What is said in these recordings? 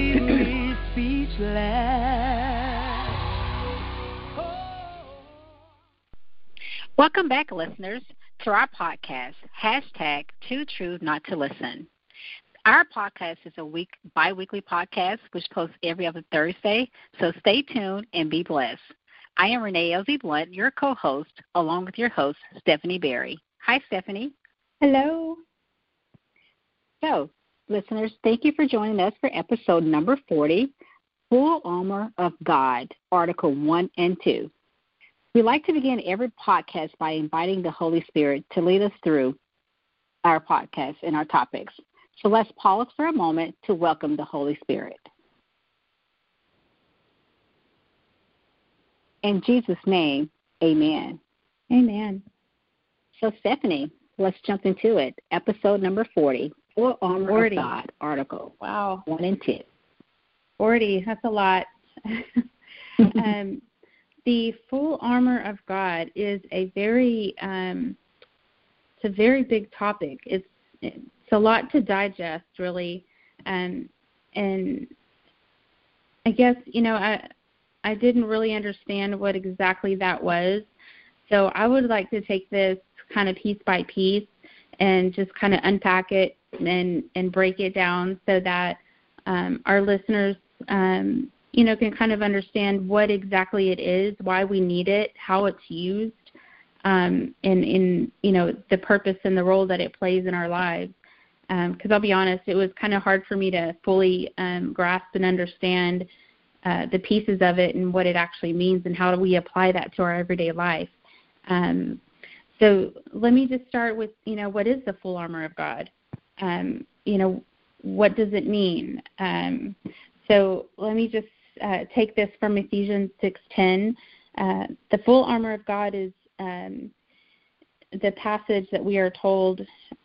me speechless. Welcome back, listeners, to our podcast, Too True Not to Listen. Our podcast is a bi-weekly podcast which posts every other Thursday, so stay tuned and be blessed. I am Renee Elsie Blunt, your co-host, along with your host, Stephanie Berry. Hi, Stephanie. Hello. So, listeners, thank you for joining us for episode number 40, Full Armor of God, Article 1 and 2. We like to begin every podcast by inviting the Holy Spirit to lead us through our podcast and our topics. So let's pause for a moment to welcome the Holy Spirit. In Jesus' name, amen. Amen. So, Stephanie, let's jump into it. Episode number 40, Full Armor of God, Article. Wow. 1 and 2. 40, that's a lot. The full armor of God is a very big topic. It's a lot to digest, really, and I guess I didn't really understand what exactly that was, so I would like to take this kind of piece by piece and just kind of unpack it and break it down so that our listeners can kind of understand what exactly it is, why we need it, how it's used, and the purpose and the role that it plays in our lives. Because I'll be honest, it was kind of hard for me to fully grasp and understand the pieces of it and what it actually means and how do we apply that to our everyday life. So let me just start with, what is the full armor of God? What does it mean? So let me just take this from Ephesians 6:10. The full armor of God is the passage that we are told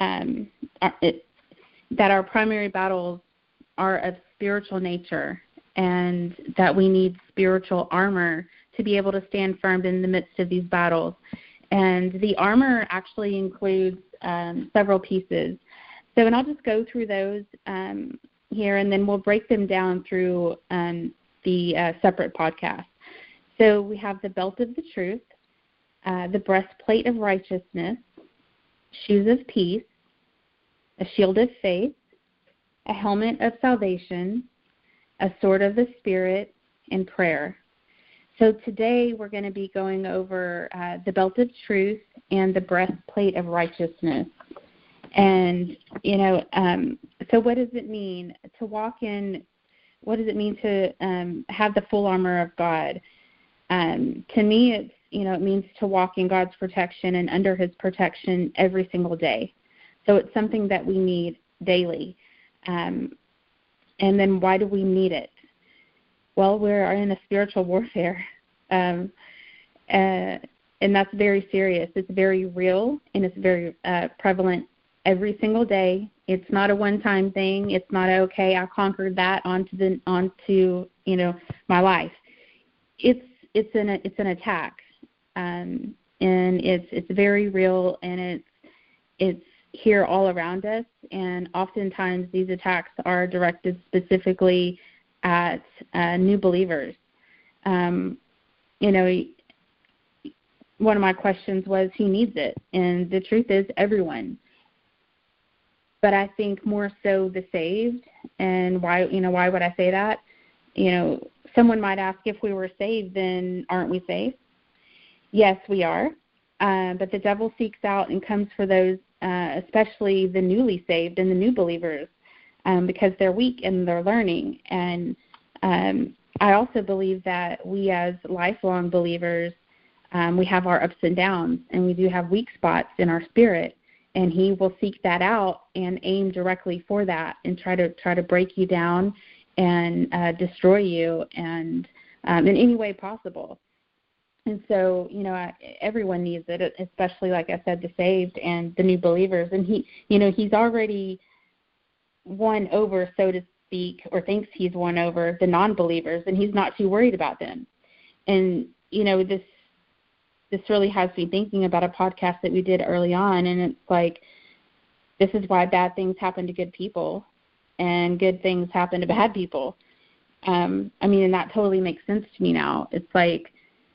that our primary battles are of spiritual nature and that we need spiritual armor to be able to stand firm in the midst of these battles. And the armor actually includes several pieces. So, and I'll just go through those here, and then we'll break them down through the separate podcast. So we have the belt of the truth, the breastplate of righteousness, shoes of peace, a shield of faith, a helmet of salvation, a sword of the Spirit, and prayer. So today we're going to be going over the belt of truth and the breastplate of righteousness. And, so what does it mean to walk in? What does it mean to have the full armor of God? To me, it's, it means to walk in God's protection and under his protection every single day. So it's something that we need daily. And then why do we need it? Well, we're in a spiritual warfare. And that's very serious. It's very real, and it's very prevalent every single day. It's not a one-time thing. It's not okay, I conquered that onto my life. It's an attack, and it's very real, and it's here all around us. And oftentimes these attacks are directed specifically at new believers. One of my questions was, who needs it? And the truth is, everyone. But I think more so the saved. And why would I say that? Someone might ask, if we were saved, then aren't we safe? Yes, we are. But the devil seeks out and comes for those, especially the newly saved and the new believers, because they're weak and they're learning. And I also believe that we as lifelong believers, we have our ups and downs, and we do have weak spots in our spirit. And he will seek that out and aim directly for that and try to break you down and destroy you and in any way possible. And so, everyone needs it, especially, like I said, the saved and the new believers. And he's already won over, so to speak, or thinks he's won over the non-believers, and he's not too worried about them. And, this really has me thinking about a podcast that we did early on, and it's like, this is why bad things happen to good people and good things happen to bad people. And that totally makes sense to me now. It's like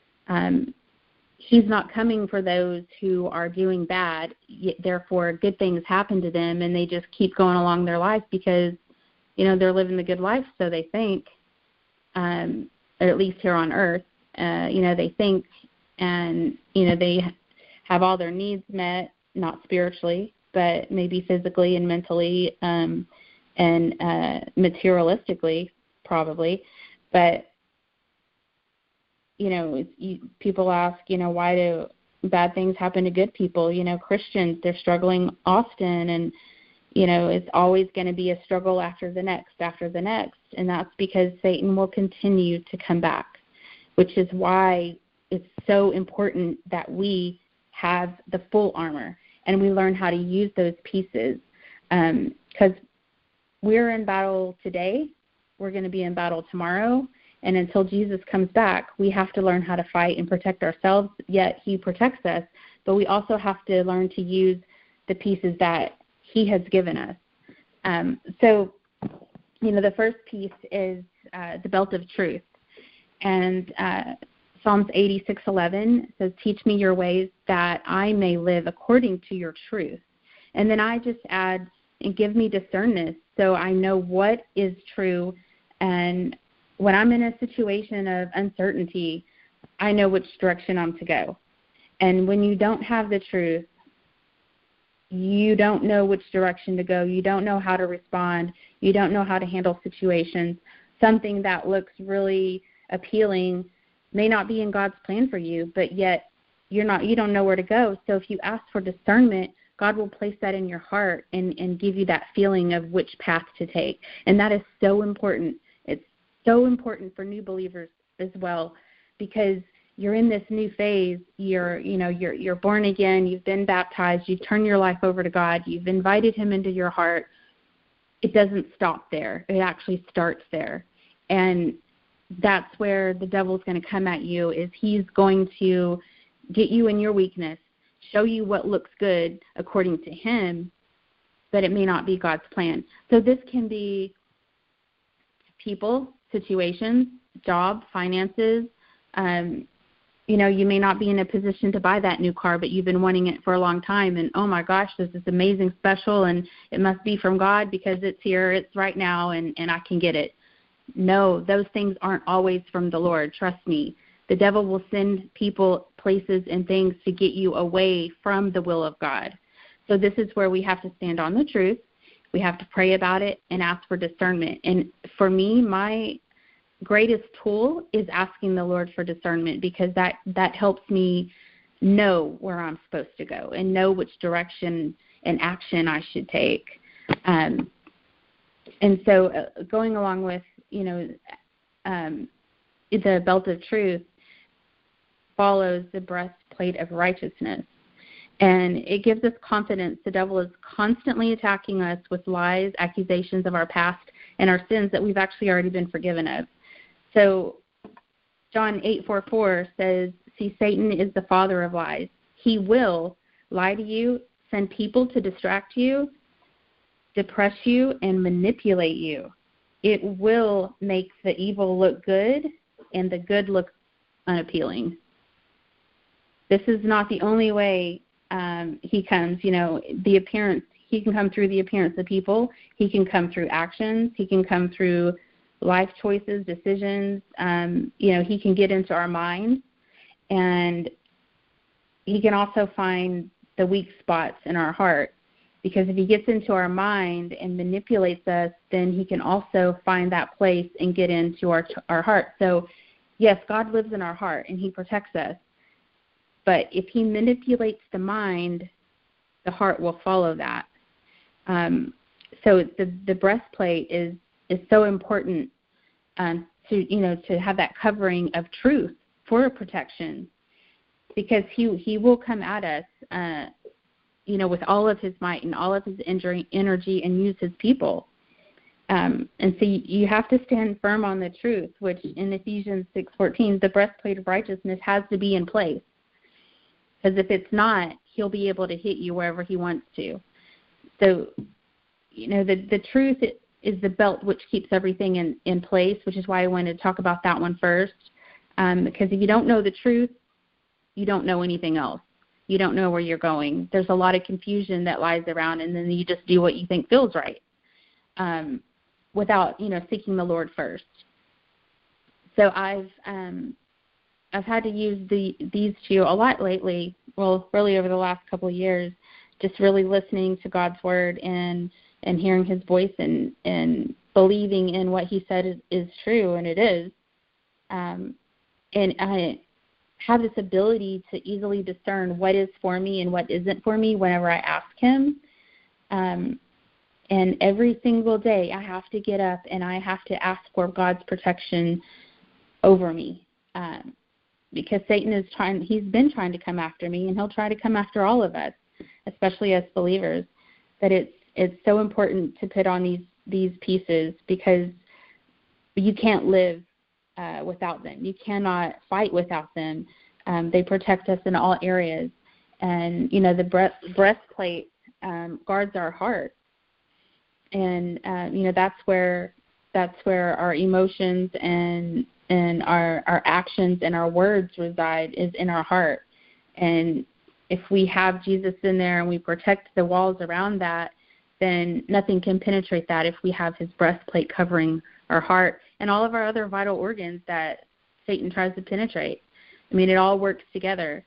he's not coming for those who are doing bad, therefore good things happen to them, and they just keep going along their life because, they're living the good life, so they think, or at least here on earth, they think, and, they have all their needs met, not spiritually, but maybe physically and mentally and materialistically, probably. But, people ask, why do bad things happen to good people? Christians, they're struggling often, and, it's always going to be a struggle after the next. And that's because Satan will continue to come back, which is why it's so important that we have the full armor and we learn how to use those pieces. Because we're in battle today, we're going to be in battle tomorrow, and until Jesus comes back, we have to learn how to fight and protect ourselves, yet he protects us, but we also have to learn to use the pieces that he has given us. So the first piece is the belt of truth. And Psalms 86:11 says, "Teach me your ways that I may live according to your truth." And then I just add, and give me discernment so I know what is true. And when I'm in a situation of uncertainty, I know which direction I'm to go. And when you don't have the truth, you don't know which direction to go. You don't know how to respond. You don't know how to handle situations. Something that looks really appealing may not be in God's plan for you, but yet you don't know where to go. So if you ask for discernment, God will place that in your heart and give you that feeling of which path to take. And that is so important. It's so important for new believers as well, because you're in this new phase. You're born again. You've been baptized. You've turned your life over to God. You've invited him into your heart. It doesn't stop there. It actually starts there. And that's where the devil's going to come at you, is he's going to get you in your weakness, show you what looks good according to him, but it may not be God's plan. So this can be people, situations, job, finances. You may not be in a position to buy that new car, but you've been wanting it for a long time, and oh my gosh, this is amazing special, and it must be from God because it's here, it's right now, and I can get it. No, those things aren't always from the Lord. Trust me. The devil will send people, places, and things to get you away from the will of God. So this is where we have to stand on the truth. We have to pray about it and ask for discernment. And for me, my greatest tool is asking the Lord for discernment, because that helps me know where I'm supposed to go and know which direction and action I should take. And so going along with, the belt of truth follows the breastplate of righteousness. And it gives us confidence. The devil is constantly attacking us with lies, accusations of our past and our sins that we've actually already been forgiven of. So John 8:44 says, "See, Satan is the father of lies. He will lie to you, send people to distract you, depress you, and manipulate you. It will make the evil look good and the good look unappealing." This is not the only way he comes. The appearance, he can come through the appearance of people. He can come through actions. He can come through life choices, decisions. He can get into our minds, and he can also find the weak spots in our heart, because if he gets into our mind and manipulates us, then he can also find that place and get into our heart. So yes, God lives in our heart and he protects us, but if he manipulates the mind, the heart will follow that. So the breastplate is so important to have that covering of truth for protection, because he will come at us with all of his might and all of his energy and use his people. And so you have to stand firm on the truth, which in Ephesians 6:14, the breastplate of righteousness has to be in place. Because if it's not, he'll be able to hit you wherever he wants to. So, the truth is the belt which keeps everything in place, which is why I wanted to talk about that one first. Because if you don't know the truth, you don't know anything else. You don't know where you're going. There's a lot of confusion that lies around, and then you just do what you think feels right without, seeking the Lord first. So I've had to use these two a lot lately, well, really over the last couple of years, just really listening to God's word and hearing his voice and believing in what he said is true, and it is. And I have this ability to easily discern what is for me and what isn't for me whenever I ask him. And every single day I have to get up and I have to ask for God's protection over me. Because Satan he's been trying to come after me, and he'll try to come after all of us, especially as believers. But it's so important to put on these pieces, because you can't live without them. You cannot fight without them. They protect us in all areas. And, the breastplate guards our heart. And, that's where our emotions and our actions and our words reside, is in our heart. And if we have Jesus in there and we protect the walls around that, then nothing can penetrate that if we have his breastplate covering our heart and all of our other vital organs that Satan tries to penetrate. I mean, it all works together.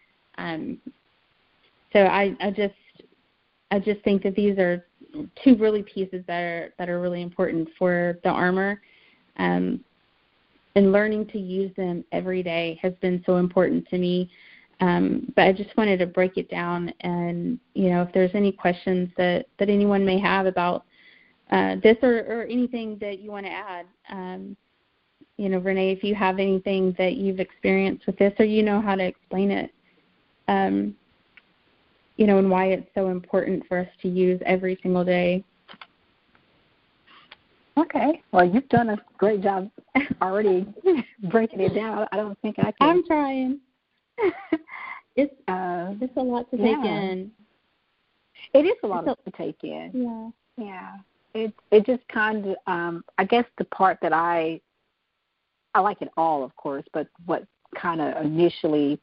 So I just think that these are two really pieces that are really important for the armor. And learning to use them every day has been so important to me. But I just wanted to break it down, and, if there's any questions that anyone may have about this or anything that you want to add, Renee, if you have anything that you've experienced with this, or how to explain it, and why it's so important for us to use every single day. Okay. Well, you've done a great job already breaking it down. I don't think I can. I'm trying. It's a lot to take in. It is a lot to take in. Yeah. Yeah. It just kind of, I guess the part that I like it all, of course, but what kind of initially,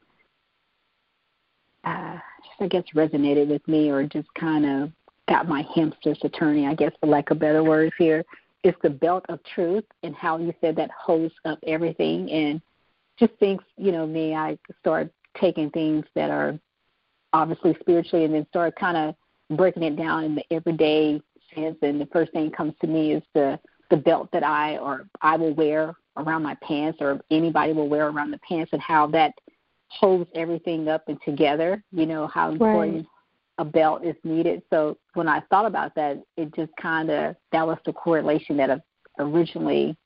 resonated with me, or just kind of got my hamsters a turning, I guess, for lack of better words here, is the belt of truth, and how you said that holds up everything. And just things, me, I start taking things that are obviously spiritually and then start kind of breaking it down in the everyday sense. And the first thing that comes to me is the belt that I will wear around my pants, or anybody will wear around the pants, and how that holds everything up and together, how important a belt is needed. So when I thought about that, it just that was the correlation that originally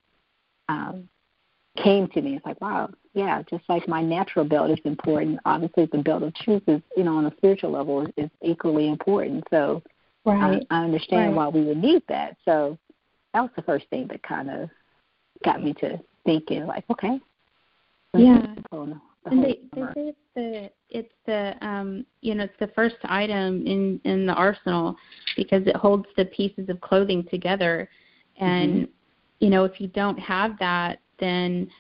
came to me. It's like, wow, yeah, just like my natural belt is important, obviously the belt of truth is, on a spiritual level, is equally important. So I understand why we would need that. So that was the first thing that kind of got me to thinking, like, okay. Yeah. And they say it's the first item in the arsenal, because it holds the pieces of clothing together. And, if you don't have that, then,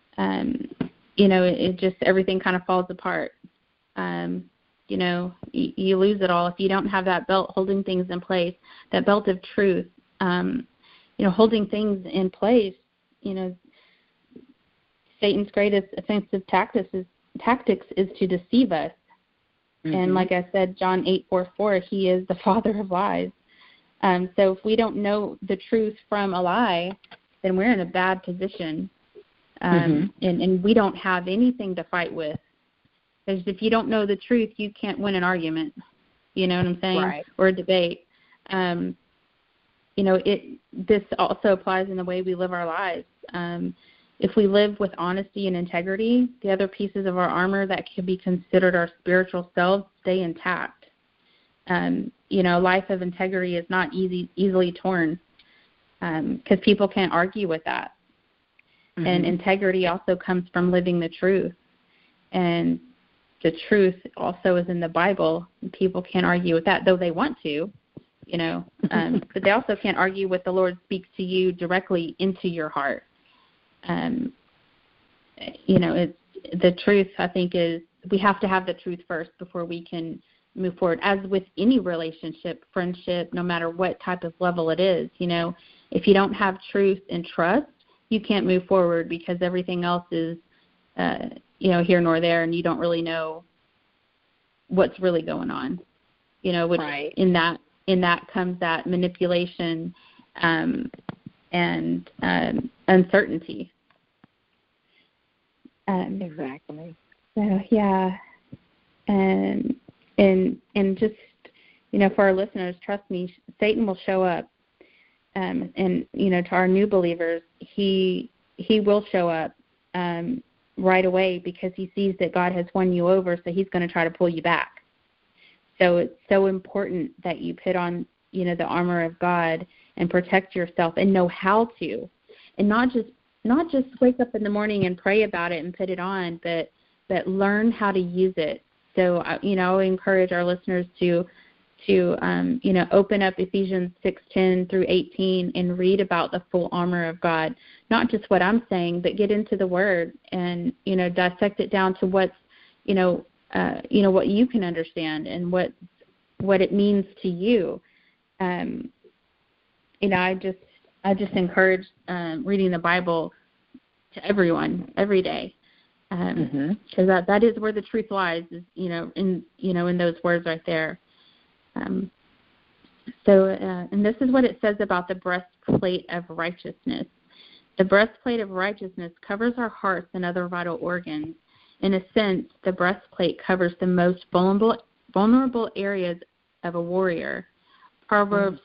it just, everything kind of falls apart. You lose it all if you don't have that belt holding things in place, that belt of truth, holding things in place. Satan's greatest offensive tactics is to deceive us. And like I said, John 8:4, he is the father of lies. So if we don't know the truth from a lie, then we're in a bad position. And we don't have anything to fight with. Because if you don't know the truth, you can't win an argument. You know what I'm saying? Right. Or a debate. This also applies in the way we live our lives. If we live with honesty and integrity, the other pieces of our armor that can be considered our spiritual selves stay intact. Life of integrity is not easily torn, because people can't argue with that. And integrity also comes from living the truth. And the truth also is in the Bible. And people can't argue with that, though they want to. but they also can't argue what the Lord speaks to you directly into your heart. It's the truth, I think, is we have to have the truth first before we can move forward. As with any relationship, friendship, no matter what type of level it is, if you don't have truth and trust, you can't move forward because everything else is, here nor there, and you don't really know what's really going on. Which right. in that comes that manipulation and uncertainty. Exactly. So yeah, and just for our listeners, trust me, Satan will show up, and to our new believers, he will show up right away because he sees that God has won you over, so he's going to try to pull you back. So it's so important that you put on the armor of God and protect yourself and know how to, and not just wake up in the morning and pray about it and put it on, but learn how to use it. So, I encourage our listeners to open up Ephesians 6:10 through 18 and read about the full armor of God, not just what I'm saying, but get into the Word and, dissect it down to what's, what you can understand and what it means to you. I just encourage reading the Bible to everyone every day, because that is where the truth lies. Is in those words right there. And this is what it says about the breastplate of righteousness. The breastplate of righteousness covers our hearts and other vital organs. In a sense, the breastplate covers the most vulnerable areas of a warrior. Proverbs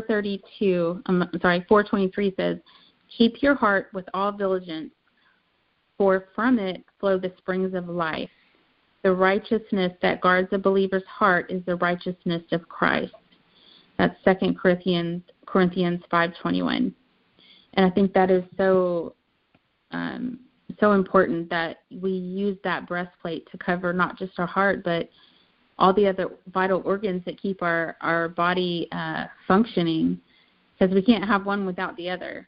4:23 says, "Keep your heart with all diligence, for from it flow the springs of life." The righteousness that guards a believer's heart is the righteousness of Christ. That's 2 Corinthians 5:21. And I think that is so important that we use that breastplate to cover not just our heart, but all the other vital organs that keep our body functioning, because we can't have one without the other.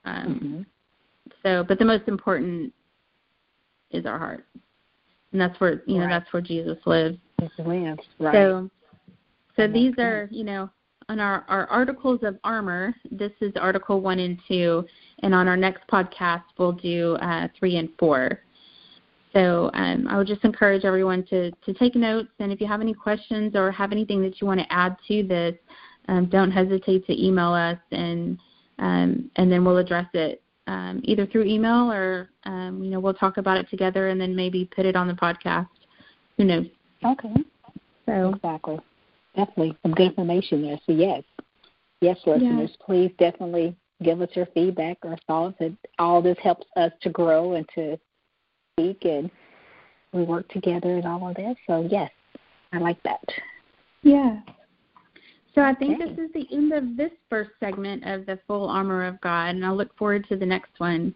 But the most important is our heart, and that's where that's where Jesus lives. Right. So these are on our articles of armor. This is Article 1 and 2, and on our next podcast we'll do 3 and 4. So I would just encourage everyone to take notes, and if you have any questions or have anything that you want to add to this, don't hesitate to email us, and then we'll address it either through email or we'll talk about it together and then maybe put it on the podcast. Who knows? Okay. So exactly. Definitely some good information there. So yes, listeners, please definitely give us your feedback or thoughts. And all this helps us to grow and to speak, and we work together and all of that. So yes, I like that. Yeah. So I think this is the end of this first segment of the full armor of God, and I look forward to the next one.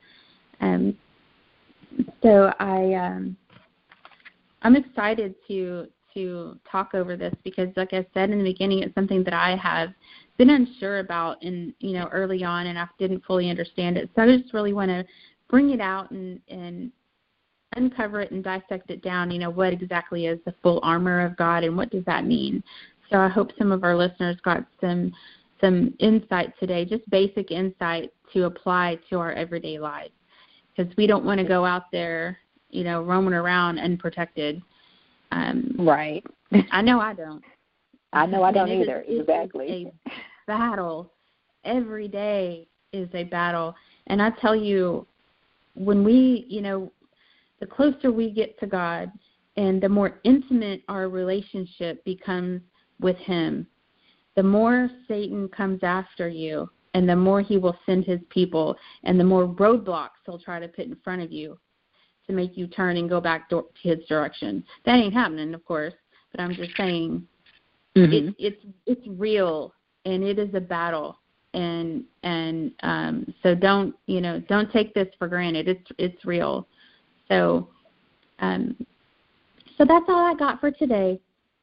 So I'm excited to talk over this because, like I said in the beginning, it's something that I have been unsure about early on, and I didn't fully understand it. So I just really want to bring it out and uncover it and dissect it down. What exactly is the full armor of God, and what does that mean? So I hope some of our listeners got some insight today, just basic insight to apply to our everyday lives, because we don't want to go out there, roaming around unprotected. Right. I know I don't. I know I don't either. Exactly. It's a battle. Every day is a battle. And I tell you, when we, the closer we get to God and the more intimate our relationship becomes with Him, the more Satan comes after you, and the more he will send his people, and the more roadblocks he'll try to put in front of you to make you turn and go back to his direction. That ain't happening, of course, but I'm just saying it's real, and it is a battle, and so don't take this for granted. It's real. So that's all I got for today.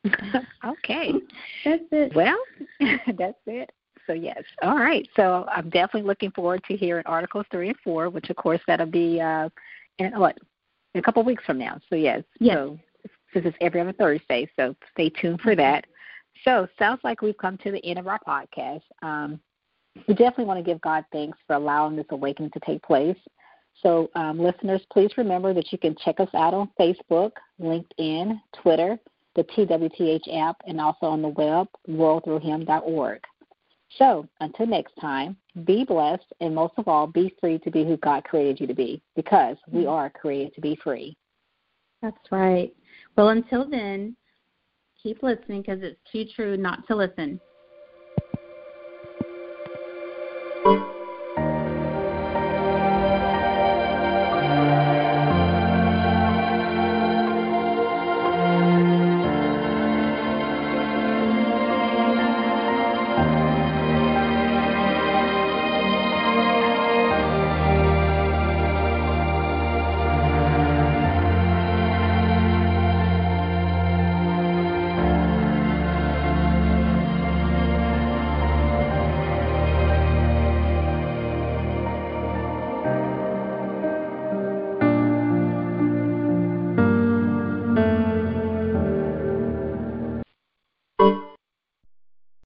Okay. That's it. Well, that's it. So, yes. All right. So I'm definitely looking forward to hearing Articles 3 and 4, which, of course, that'll be in a couple of weeks from now. So, yes. So, since it's every other Thursday, so stay tuned for that. So, sounds like we've come to the end of our podcast. We definitely want to give God thanks for allowing this awakening to take place. So, listeners, please remember that you can check us out on Facebook, LinkedIn, Twitter, the TWTH app, and also on the web, worldthroughhim.org. So, until next time, be blessed, and most of all, be free to be who God created you to be, because we are created to be free. That's right. Well, until then, keep listening, because it's too true not to listen.